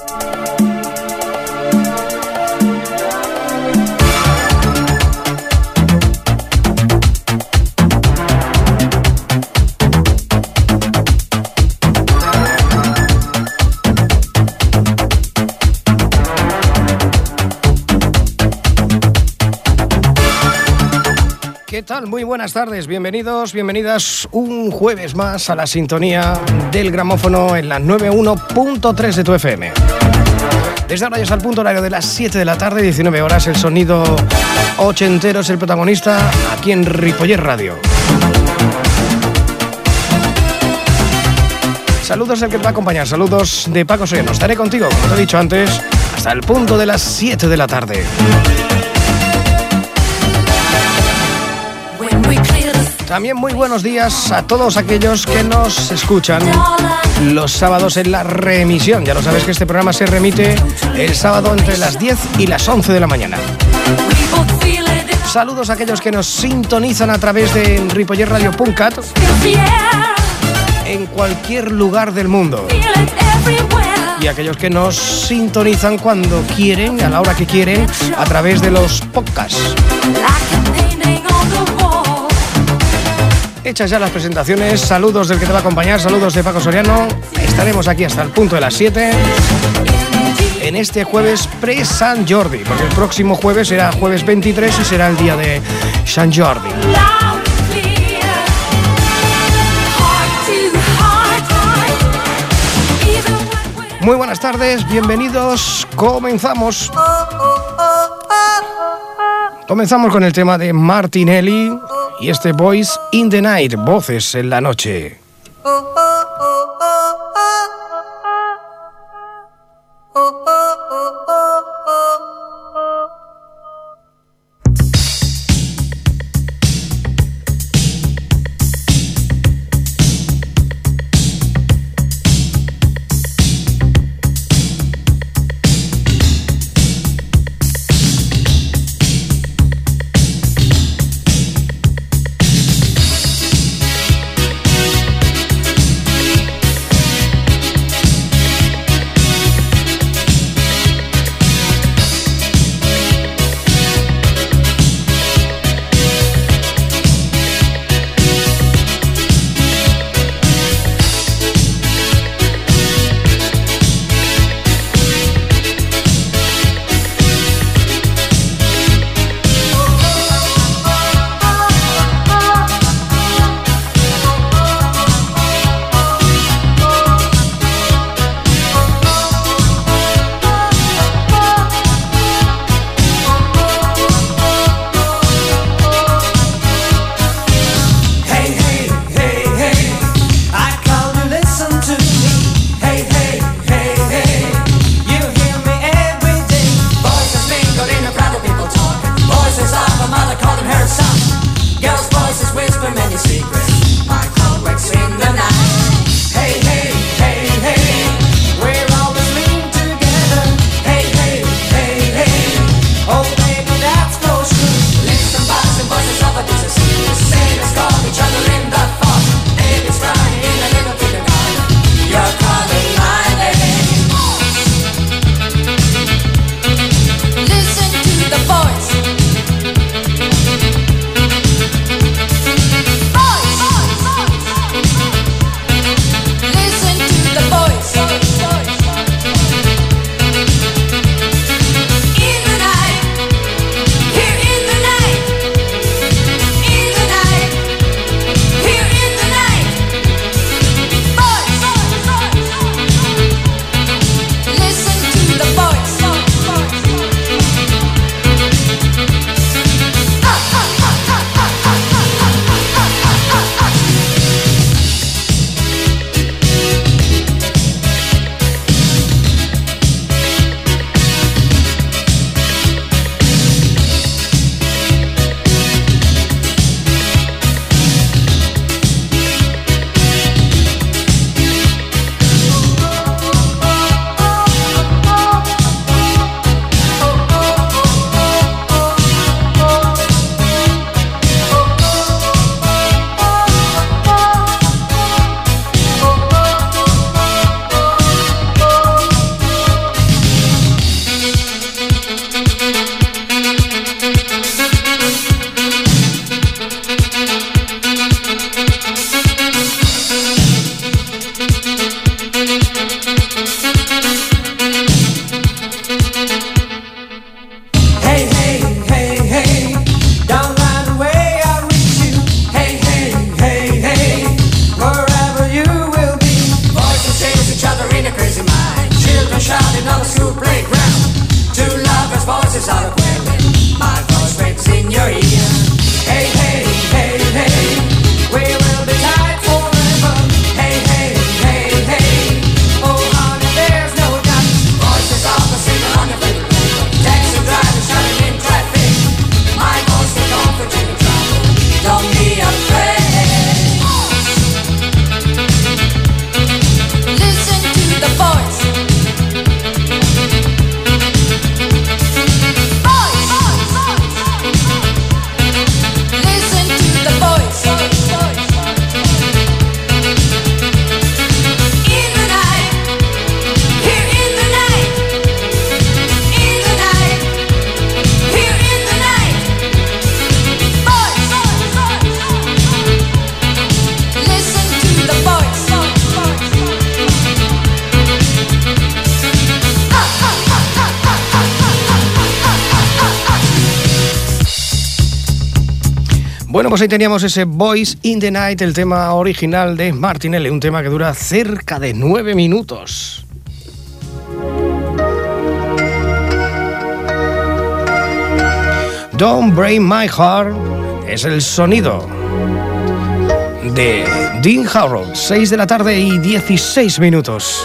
¿Qué tal? Muy buenas tardes, bienvenidos, bienvenidas un jueves más a la sintonía del gramófono en la 91.3 de tu FM. Desde ahora ya está el punto horario de las 7 de la tarde, 19 horas, el sonido ochentero es el protagonista aquí en Ripollet Radio. Saludos del que te va a acompañar, saludos de Paco Soriano. Estaré contigo, como te he dicho antes, hasta el punto de las 7 de la tarde. También muy buenos días a todos aquellos que nos escuchan los sábados en la reemisión. Ya lo sabes que este programa se remite el sábado entre las 10 y las 11 de la mañana. Saludos a aquellos que nos sintonizan a través de ripolletradio.cat en cualquier lugar del mundo. Y aquellos que nos sintonizan cuando quieren, a la hora que quieren, a través de los podcasts. Hechas ya las presentaciones, saludos del que te va a acompañar, saludos de Paco Soriano. Estaremos aquí hasta el punto de las 7 en este jueves pre-Sant Jordi, porque el próximo jueves será jueves 23 y será el día de Sant Jordi. Muy buenas tardes, bienvenidos, comenzamos. Comenzamos con el tema de Martinelli y este Voice in the Night, voces en la noche. shouting on the school playground. Two lovers' voices are equivalent. My voice waits in your ear. Hey, hey, hey, hey, we will be tied forever. Hey, hey, hey, hey, oh honey, there's no doubt. Voices of the singer on your favorite radio. Taxi driver shouting in traffic. My voice will comfort you in trouble. Don't be afraid. Listen to the voice. Listen to the voice. In the night, here in the night, in the night, here in the night. Voice. Listen to the voice. Bueno, pues ahí teníamos ese Voice in the Night, el tema original de Martinelli, un tema que dura cerca de 9 minutos. Don't Break My Heart es el sonido de Dean Harrow, 6 de la tarde y 16 minutos.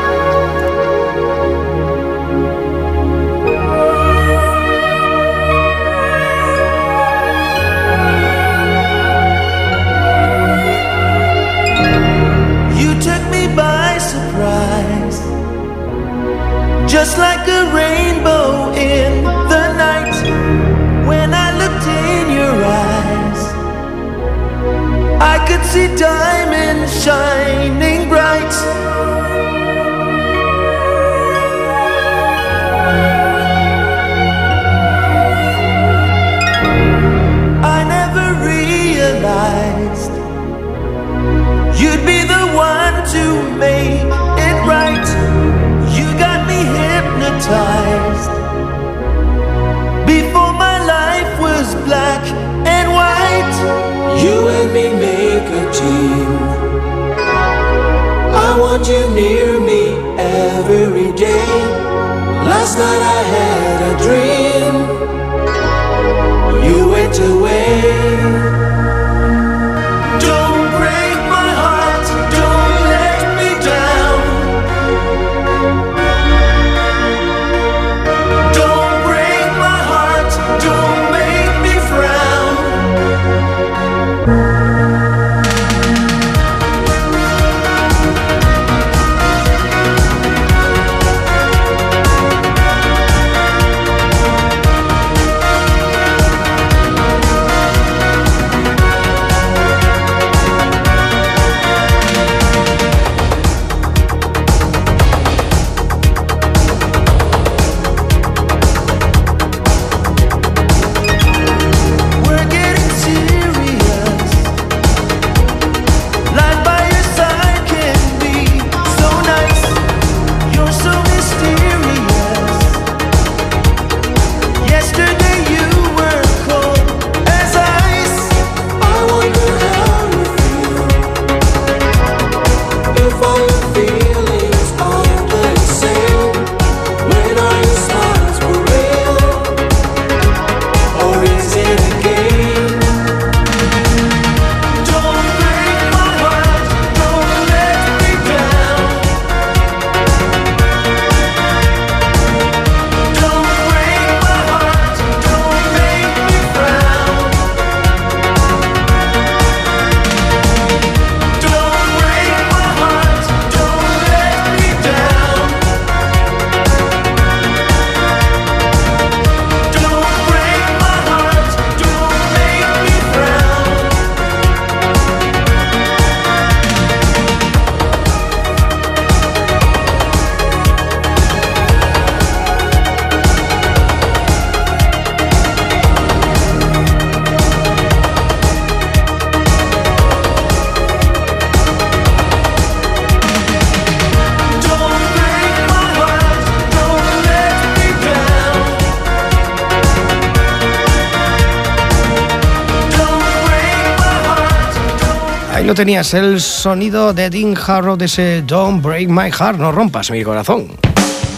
Just like a rainbow in the night, when I looked in your eyes, I could see diamonds shining bright. I never realized you'd be the one to make it right. Hypnotized before my life was black and white. You and me make a team. I want you near me every day. Last night I had a dream. You went away. Don't break my heart, don't let me down. Ahí lo tenías, el sonido de Dean Harrow de ese Don't Break My Heart, no rompas mi corazón.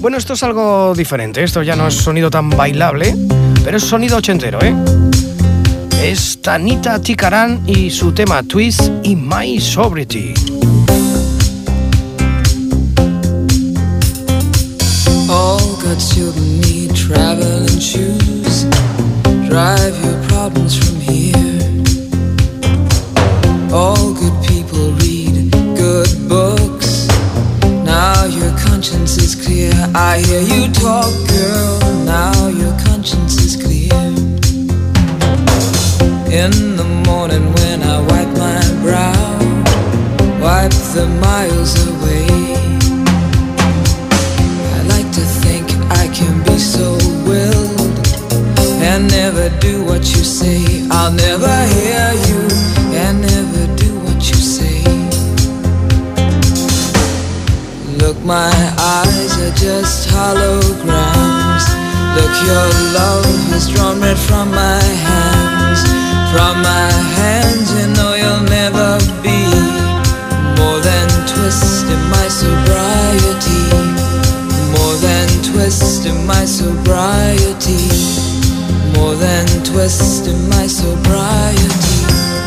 Bueno, esto es algo diferente, esto ya no es sonido tan bailable, pero es sonido ochentero, ¿eh? Es Tanita Tikaram y su tema Twist y My Sobriety. All good children need traveling shoes. Drive your problems from here. All good people read good books. Now your conscience is clear. I hear you talk, girl. Now your conscience is clear. In the morning when I wipe my brow, wipe the miles away. I like to think I can be so willed and never do what you say. I'll never hear you and never do what you say. Look, my eyes are just holograms. Look, your love has drawn red from my hands. From my hands, you know you'll never be more than twist in my sobriety. More than twist in my sobriety. More than twist in my sobriety.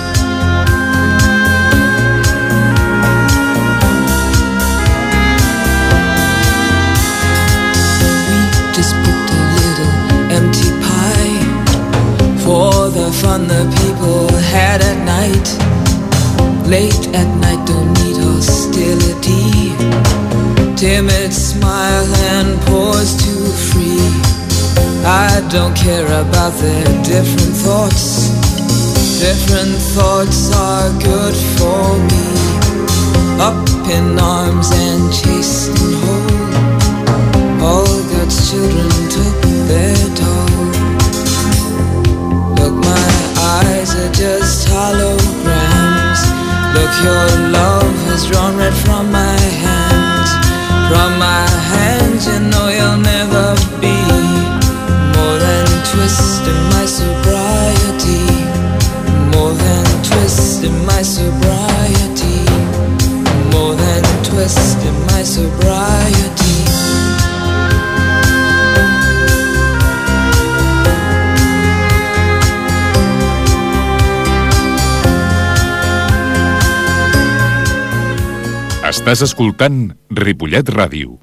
We just put a little empty pie for the fun the people had at night. Late at night, don't need hostility. Timid smile and pause too free. I don't care about their different thoughts. Different thoughts are good for me. Up in arms and chased and whole. All God's children took their toll. Look, my eyes are just holograms. Look, your love has drawn red from my hands. From my hands, you know you'll never be more than twist in my sobriety. More than twist in my sobriety. More than twist in my sobriety. Estàs escoltant Ripollet Ràdio.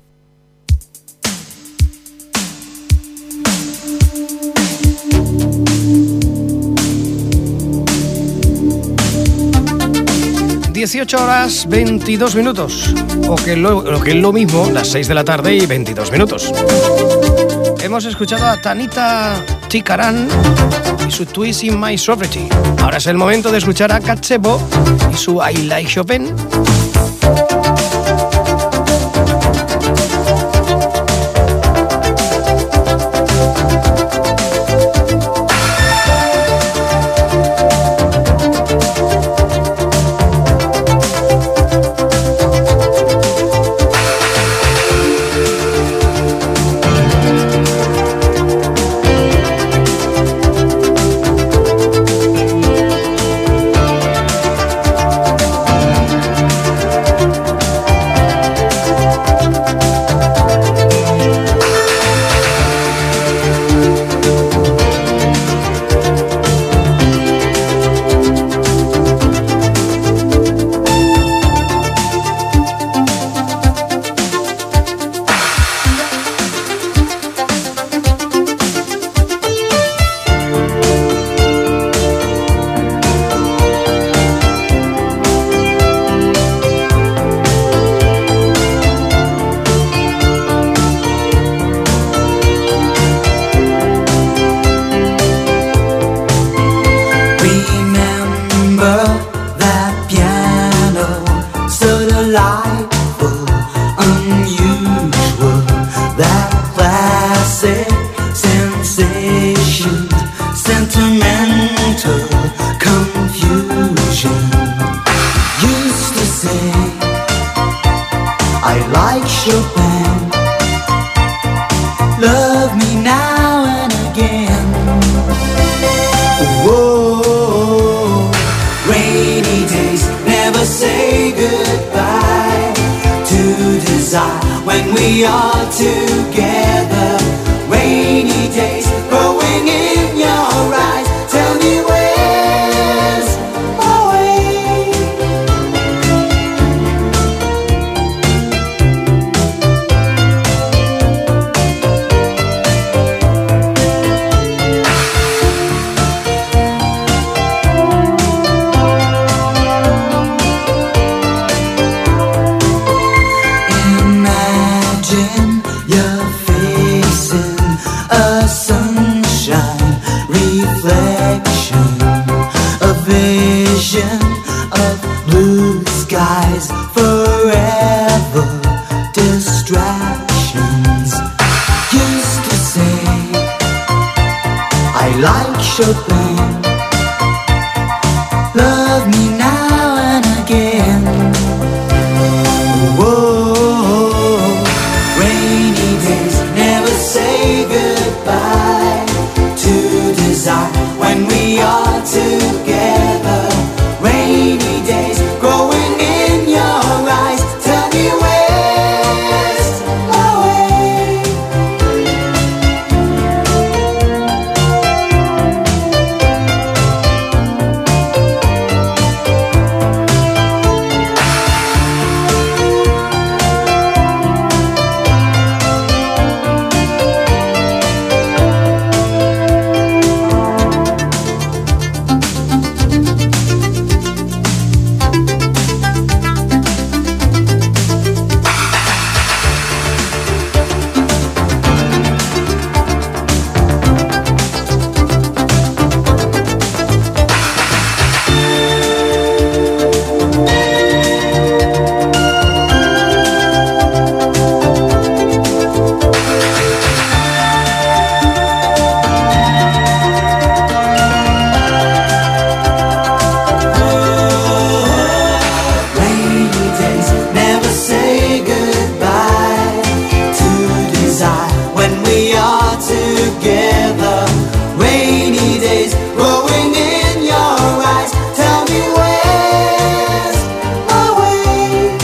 Horas 22 minutos, o que lo que es lo mismo, las 6 de la tarde y 22 minutos. Hemos escuchado a Tanita Tikaram y su Twist in My Sobriety. Ahora es el momento de escuchar a Katsebo y su I Like Chopin. when we are together. Rainy days growing in your eyes. Tell me where's my way? Imagine you're facing a sunshine reflection, a vision of blue skies, forever distractions. Used to say I like Chopin, love me now and again. Whoa, rainy days never say goodbye to desire when we are together. Rainy days growing in your eyes. Tell me where's my way? Rainy days never say goodbye to desire when we are together. Rainy days growing in your eyes. Tell me where's my way?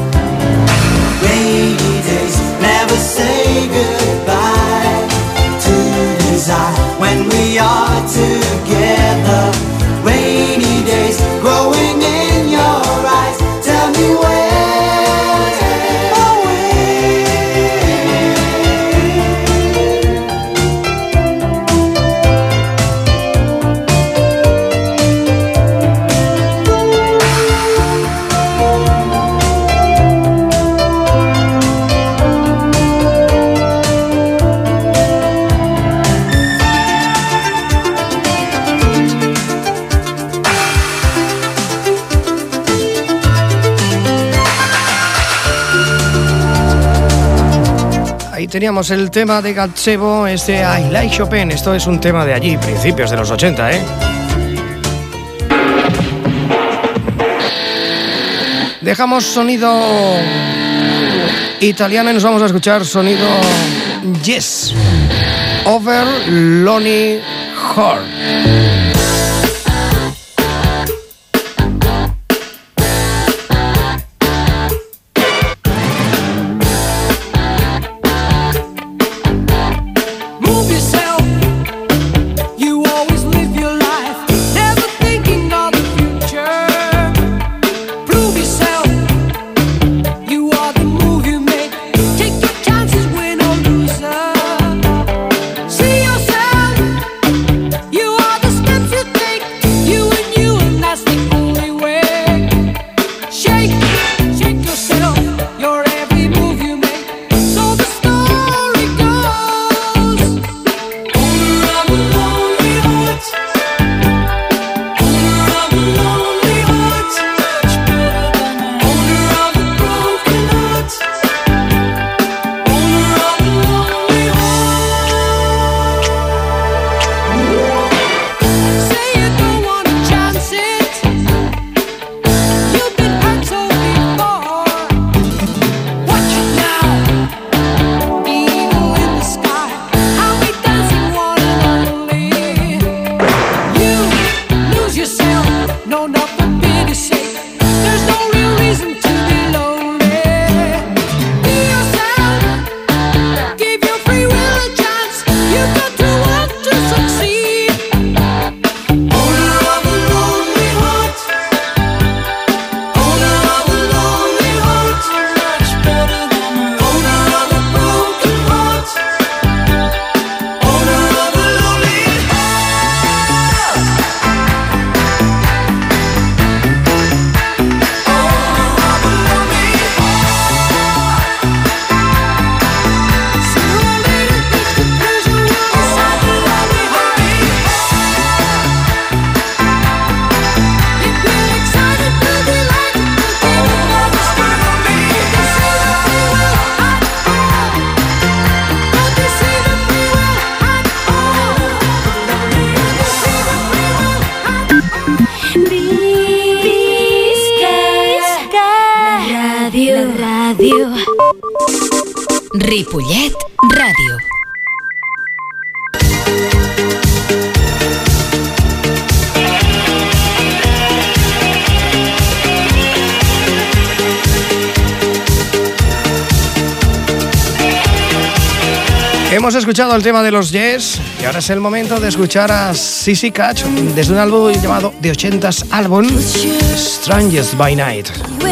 Rainy days never say goodbye to desire when we are together. Rainy days growing in your eyes. Tell me where's my way? Ahí teníamos el tema de Gazebo, este I Like Chopin. Esto es un tema de allí, principios de los 80, ¿eh? Dejamos sonido italiano y nos vamos a escuchar sonido Yes, Over Lonely Heart. Move yourself. You always live your life, never thinking of the future. Prove yourself. You are the move you make. Take your chances, win or loser. See yourself. You are the steps Ripollet Ràdio. Hemos escuchado el tema de los Yes y ahora es el momento de escuchar a Sissy Catch desde un álbum llamado The 80s Album, Strangest by Night.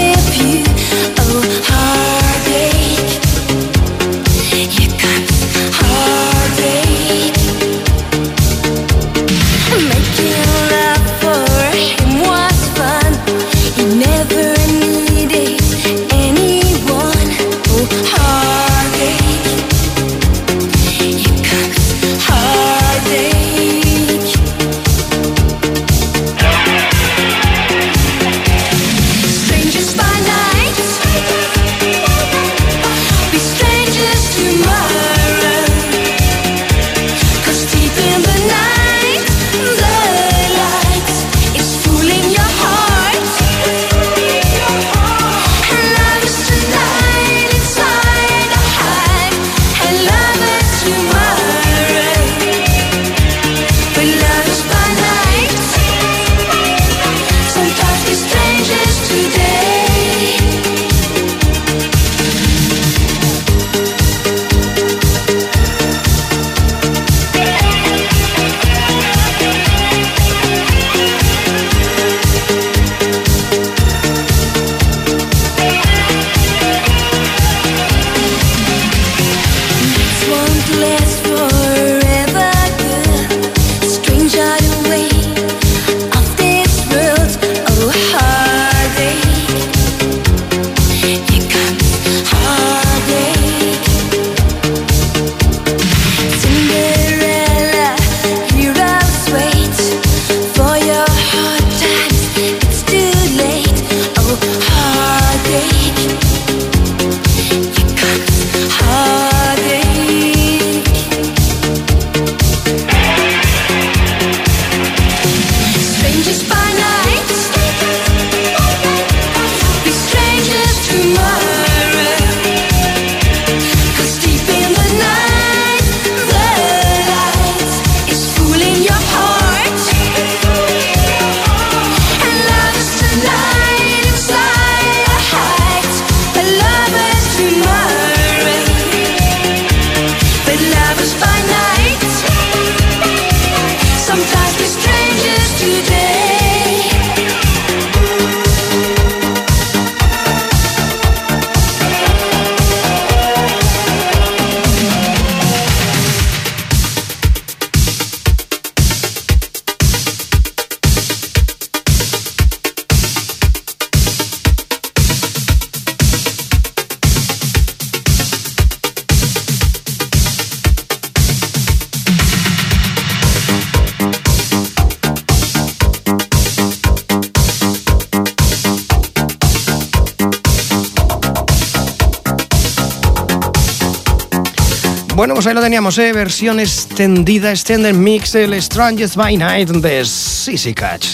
Bueno, pues ahí lo teníamos, versión extendida, extended mix, el Strangest by Night de Sissy Catch.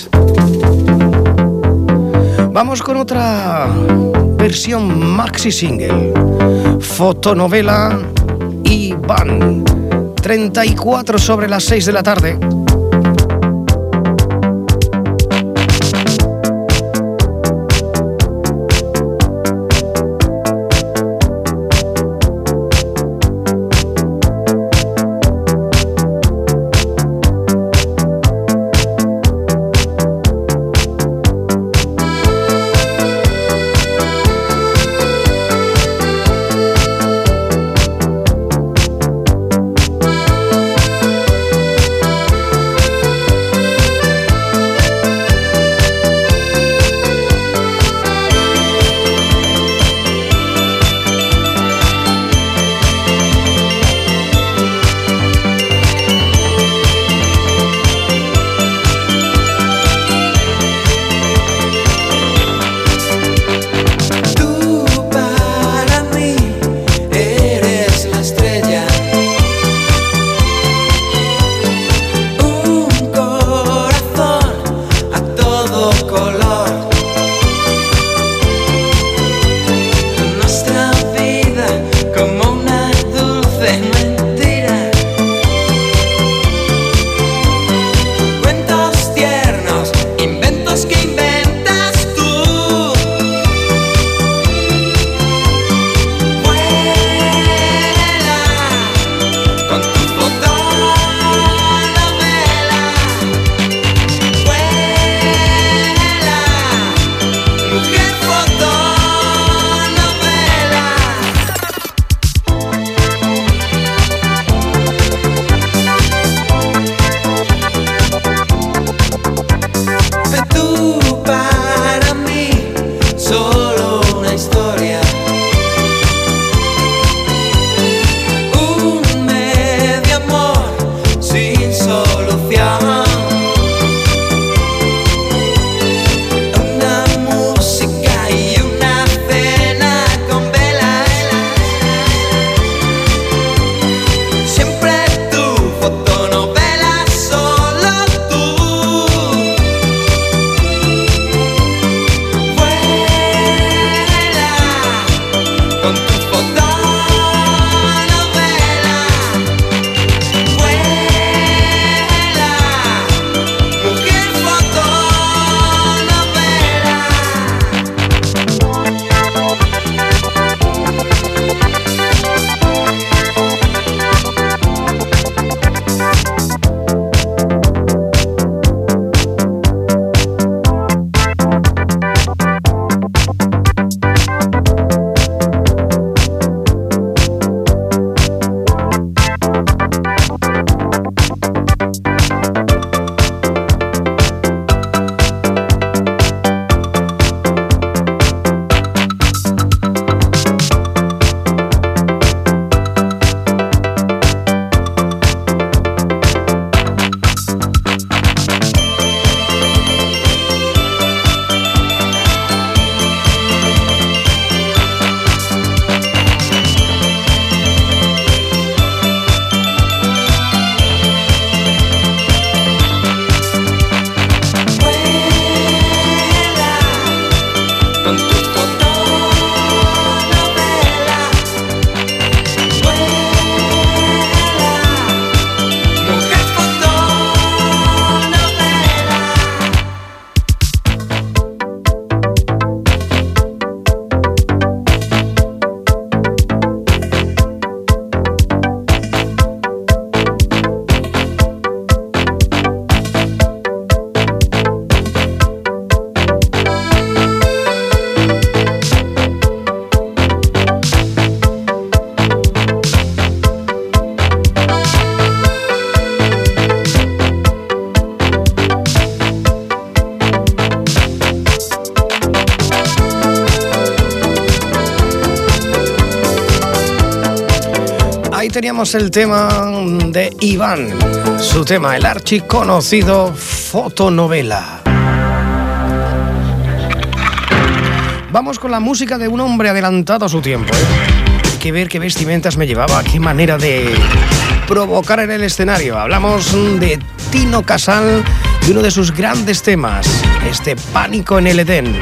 Vamos con otra versión maxi single, fotonovela y van 34 sobre las 6 de la tarde. Ahí teníamos el tema de Iván, su tema, el archiconocido Fotonovela. Vamos con la música de un hombre adelantado a su tiempo, ¿eh? Hay que ver qué vestimentas me llevaba, qué manera de provocar en el escenario. Hablamos de Tino Casal y uno de sus grandes temas, este Pánico en el Edén.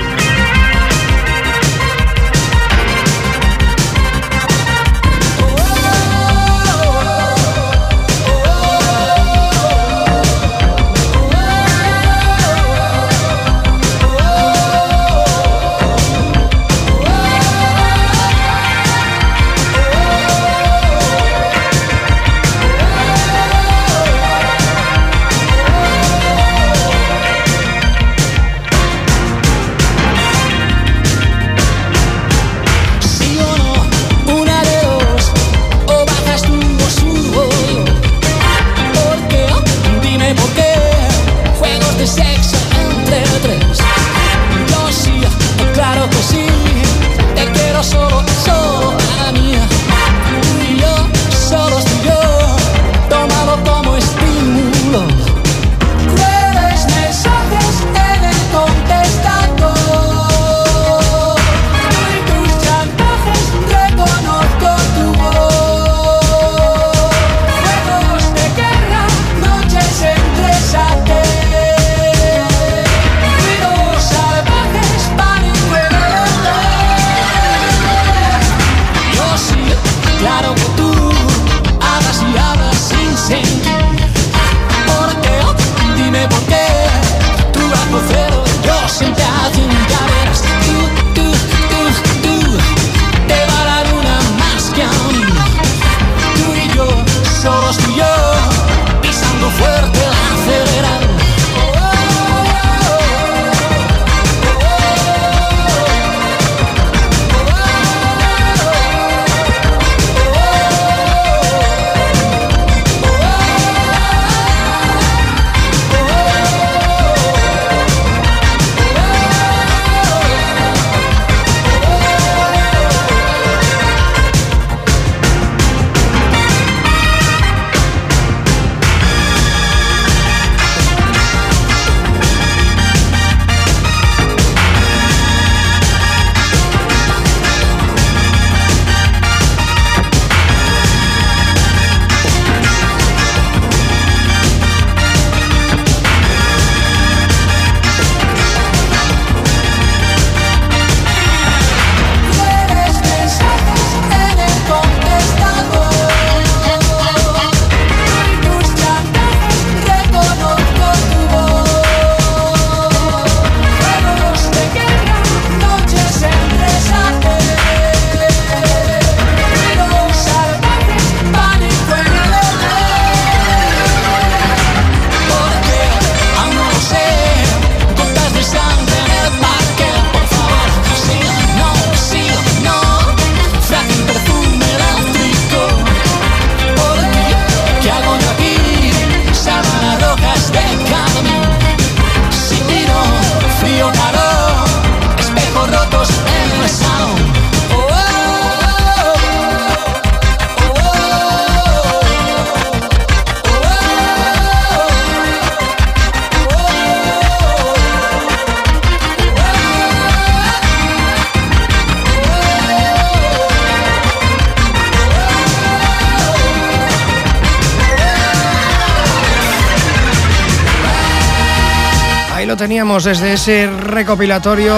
Teníamos desde ese recopilatorio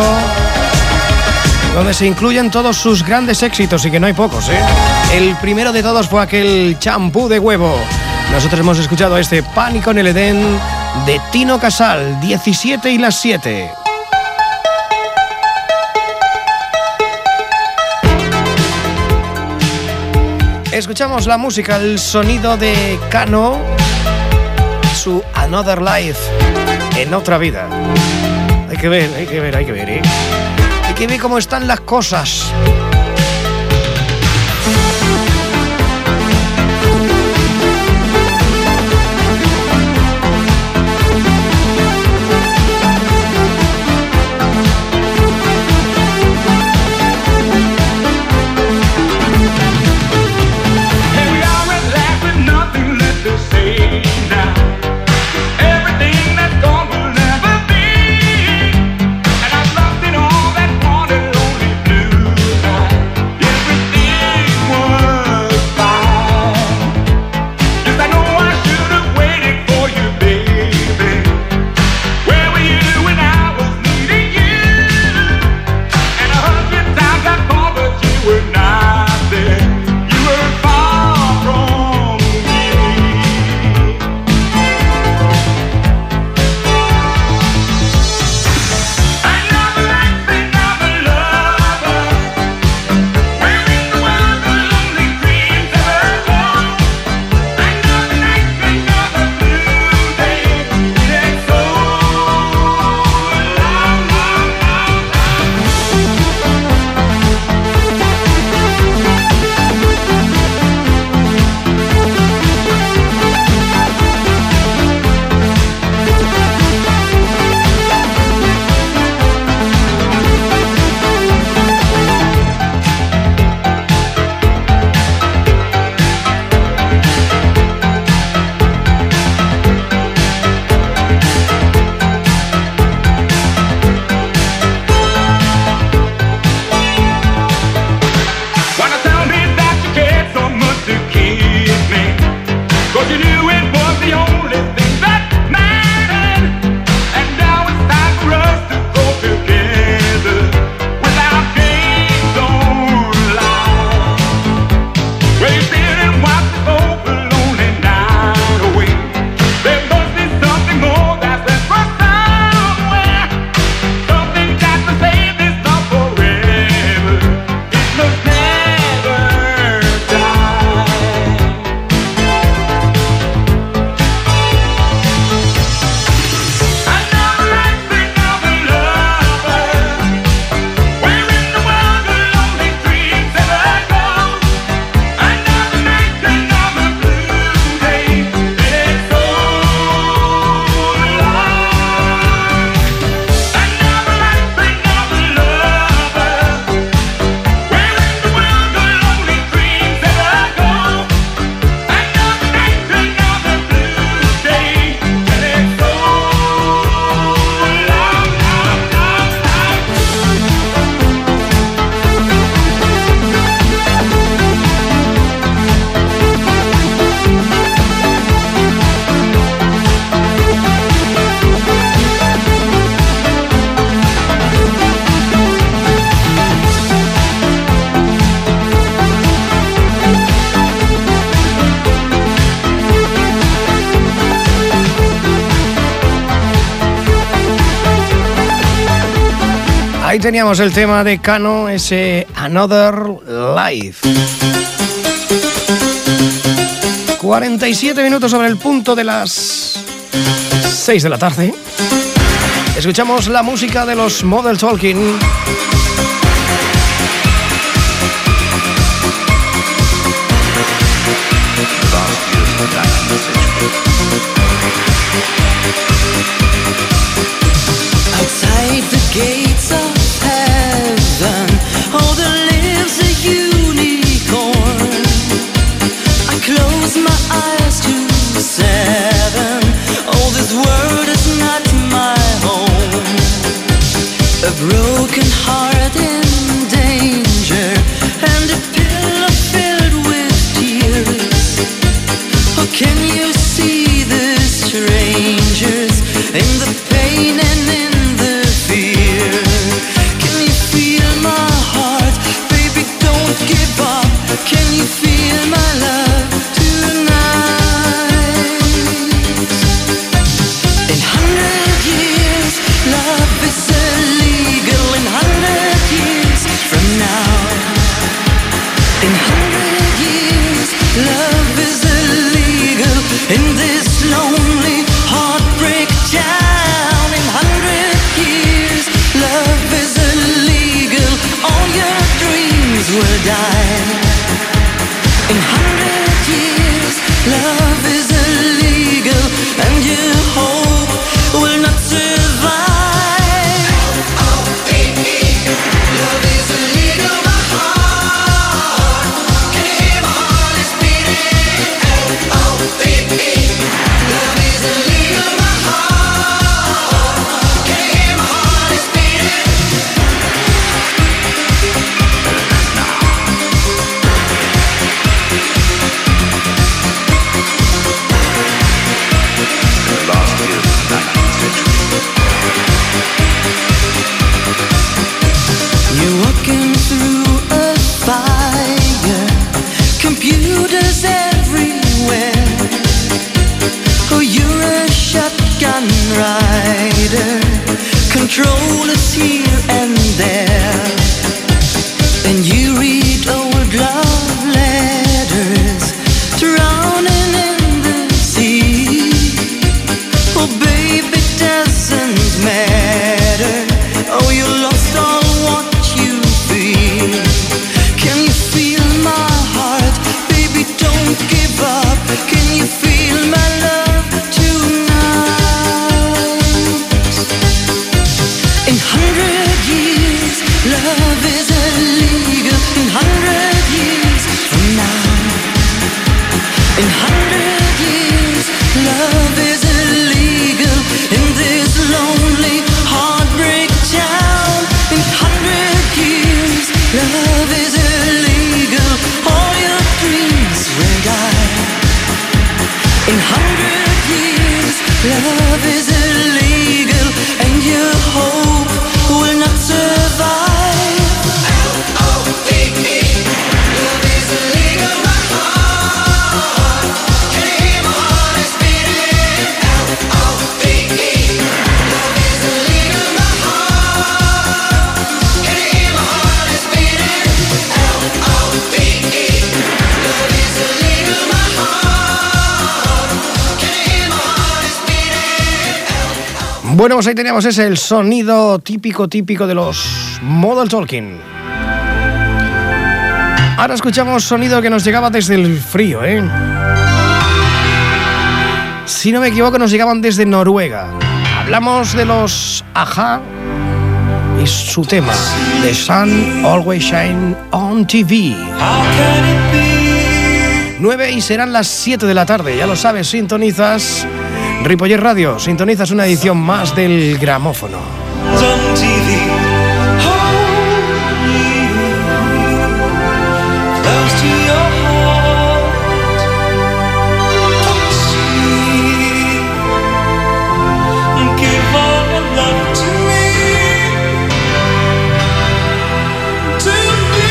donde se incluyen todos sus grandes éxitos y que no hay pocos, ¿eh? El primero de todos fue aquel Champú de Huevo. Nosotros hemos escuchado este Pánico en el Edén de Tino Casal, 17 y las 7. Escuchamos la música, el sonido de Cano, su Another Life. En otra vida. Hay que ver, ¿eh? Hay que ver cómo están las cosas. Here we are. Ahí teníamos el tema de Cano, ese Another Life. 47 minutos sobre el punto de las 6 de la tarde. Escuchamos la música de los Model Talking. Outside the gates of heaven, oh, there lives a unicorn. I close my eyes to 7. Oh, this world is not my home. A broken heart in danger, and a pillow filled with tears. Oh, can you see the strangers in the pain and in the fear? Can you feel my heart? Baby, don't give up. Can you feel my love tonight? In 100 years, love is illegal. In 100 years from now, in 100 years, love is illegal in this lonely heartbreak town. In 100 years, love is illegal. All your dreams will die. In 100 years, love is illegal, and your hope will not survive. Love is illegal, my heart. Can you hear my heart is beating? L-O-V-E. Love is illegal, my heart. Can you hear my heart is beating? You're walking through a fire, computers everywhere. Oh, you're a shotgun rider, controllers here and there. And you read old love letters, drowning in the sea. Oh, baby, it doesn't matter. Oh, you lost all what you feel. Can you feel my heart? Baby, don't give up. Can you feel my love tonight? In 100 years, love is illegal. In 100 years from now, in 100 years, love is illegal in this lonely heartbreak town. In 100 years, love is illegal. All your dreams will die. In 100 years, love is illegal, and your hope will not survive. L-O-V-E. Love is illegal, my heart. Can you hear my heart is beating? L-O-V-E. Love is illegal, my heart. Can you hear my heart is beating? L-O-V-E. Love is illegal, my heart. Can you hear my heart is beating? Bueno, pues ahí teníamos ese el sonido típico de los Model Talking. Ahora escuchamos sonido que nos llegaba desde el frío, ¿eh? Si no me equivoco, nos llegaban desde Noruega. Hablamos de los Aja y su tema, The Sun Always Shine on TV. 9 y serán las 7 de la tarde, ya lo sabes, sintonizas Ripollet Radio, sintonizas una edición más del Gramófono. On TV, hold me close to your heart. Touch me, give all your love to me, to me.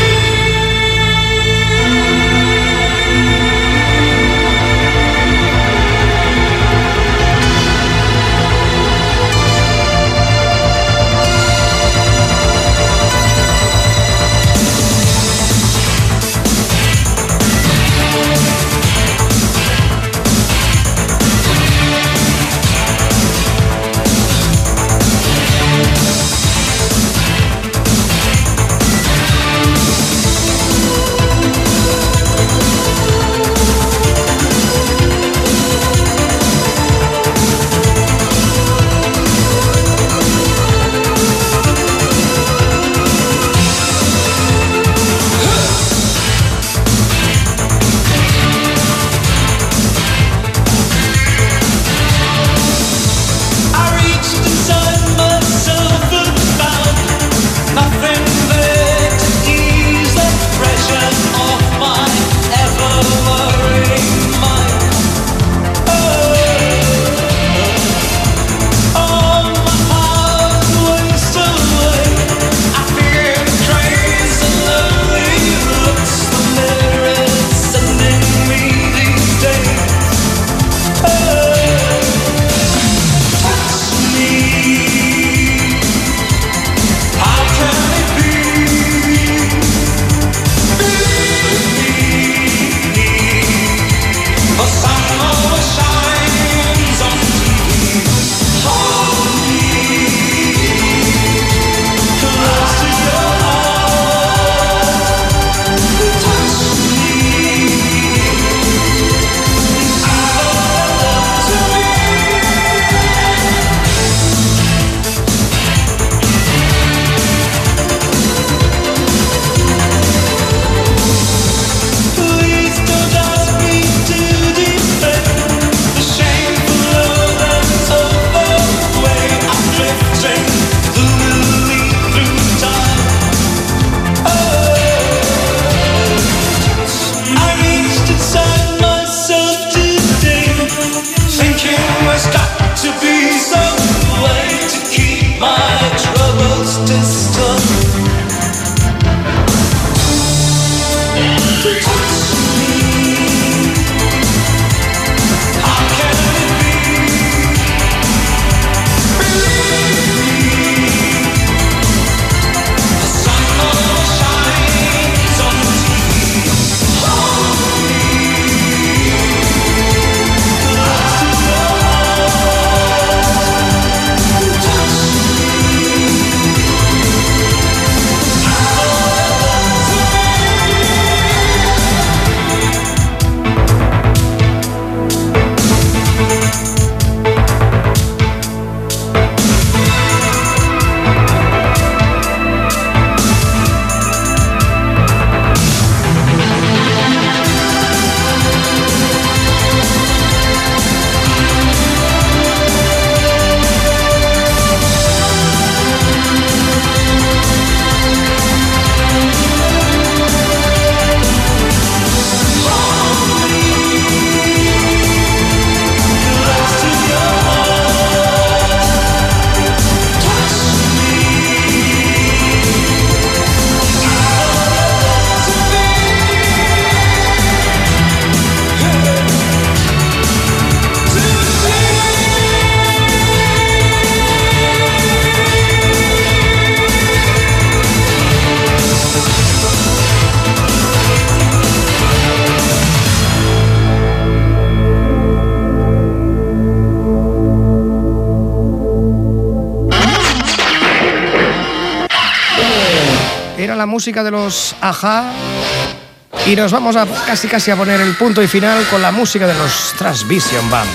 la música de los Ajá y nos vamos a casi a poner el punto y final con la música de los Transvision Band.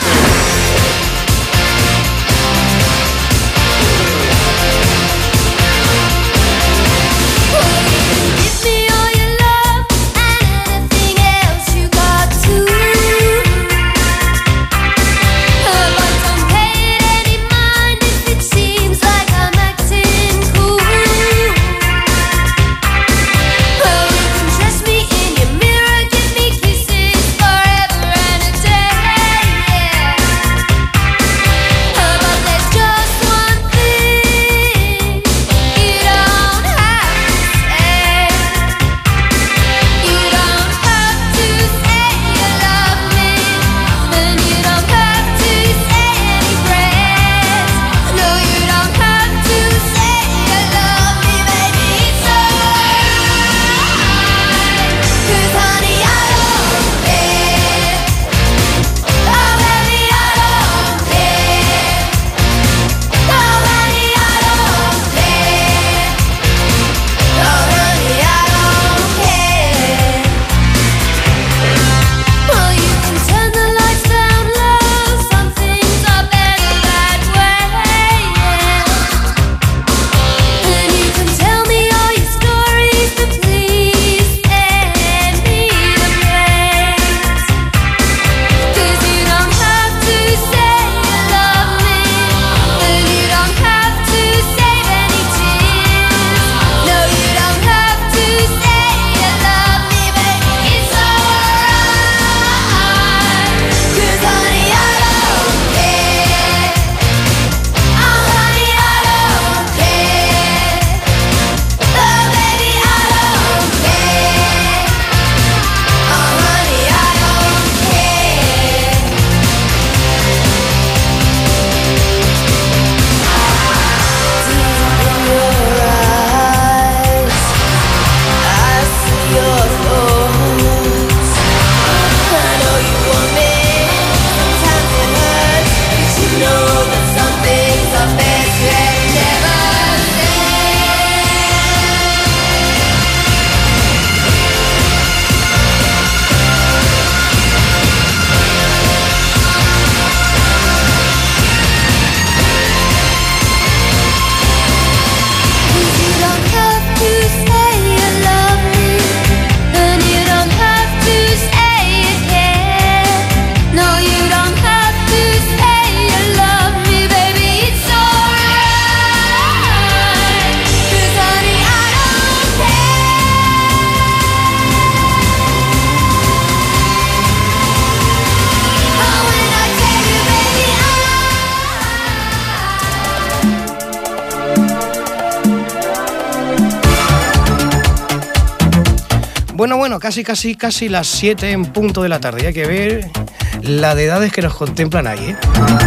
Bueno, casi las 7 en punto de la tarde. Hay que ver la de edades que nos contemplan ahí, ¿eh?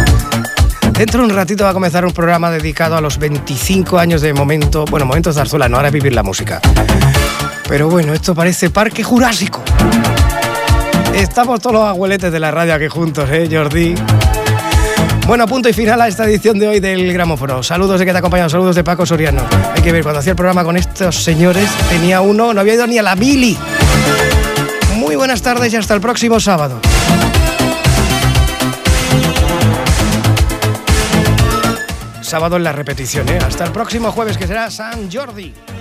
Dentro de un ratito va a comenzar un programa dedicado a los 25 años de Momentos Zarzuela, no, ahora es Vivir la Música. Pero bueno, esto parece Parque Jurásico. Estamos todos los abueletes de la radio aquí juntos, Jordi. Bueno, punto y final a esta edición de hoy del Gramófono. Saludos de que te acompañan, saludos de Paco Soriano. Hay que ver, cuando hacía el programa con estos señores, tenía uno, no había ido ni a la mili. Muy buenas tardes y hasta el próximo sábado. Sábado en la repetición, Hasta el próximo jueves, que será San Jordi.